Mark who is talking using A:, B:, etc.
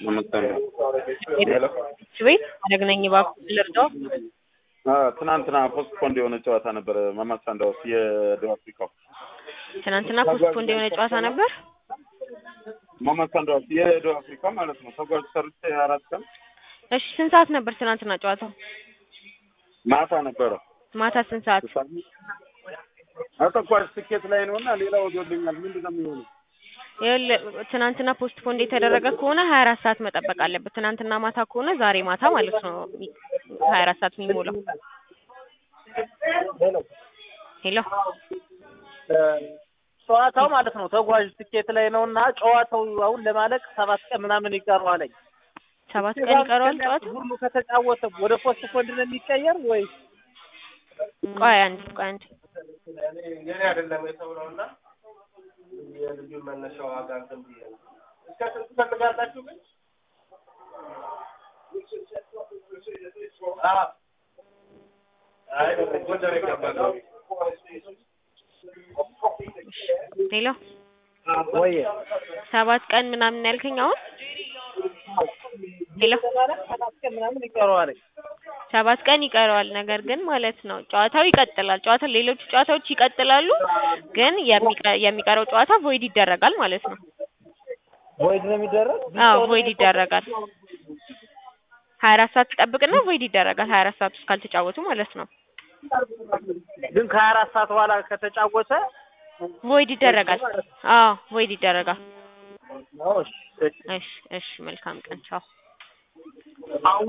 A: नमस्कार हेलो
B: ስቤት አደግነኝ እባክህ ልርዳው።
A: ትናንትና ፖስትፖንድ የሆነ ጨዋታ ነበር ማማስ ሳንዳውስ የደቡብ አፍሪካው
B: ትናንትና ፖስትፖንድ የሆነ ጨዋታ ነበር
A: ማማስ ሳንዳውስ የደቡብ አፍሪካ ማለት ነው። ተጓዥ ሰርቼ 4 ቀን።
B: እሺ ስንት ሰዓት ነበር ትናንትና ጨዋታው?
A: ማታ ነበረ።
B: ማታ ስንት ሰዓት?
A: አተኳሽ ትኬት ላይ ነውና ሌላው ወዶልኛል። ምንድነው የሚሆነው?
B: ትናንትና ፖስትፖንድ የተደረገ ከሆነ 24 ሰዓት መጠበቅ አለበት። ትናንትና ማታ ከሆነ ዛሬ ማታ ማለት ነው 24 ሰዓት የሚሞላው። ሄሎ
C: ጨዋታው ማለት ነው ተጓዥ ትኬት ላይ ነውና ጨዋታው አሁን ለማለቅ 7 ቀን ምናምን ይቀረዋል።
B: 7 ቀን ይቀረዋል ጨዋታው
C: ሁሉ ከተጫወተ ወደ ፖስትፖንድ ነው የሚቀየር ወይ?
B: ቆይ አንድ
C: የኔ አይደለም የተውለውና የልጁ መነሻው አጋር ተንብየ እስከ ስንት ተመጋጣችሁ ግን አይ ወደረ ይገባል።
B: ሄሎ
C: ወይ
B: 7 ቀን ምናምን ያልከኝ አሁን? ሄሎ
C: 7 ቀን ምናምን ይቀረዋል።
B: 7 ቀን ይቀረዋል። ነገር ግን ማለት ነው ጨዋታው ይቀጥላል። ሌሎች ጨዋታዎች ይቀጥላሉ። ግን የሚቀረው ጨዋታ ቮይድ ይደረጋል ማለት ነው።
C: ቮይድ ነው የሚደረግ?
B: አዎ ቮይድ ይደረጋል። 24 ሰዓት ተጠብቅና ቮይድ ይደረጋል። 24 ሰዓት ውስጥ ካልተጫወቱ ማለት ነው።
C: ግን ከ24 ሰዓት በኋላ ከተጫወተ
B: ቮይድ ይደረጋል። አዎ ቮይድ ይደረጋል።
C: እሺ
B: እሺ መልካም ቀን ቻው።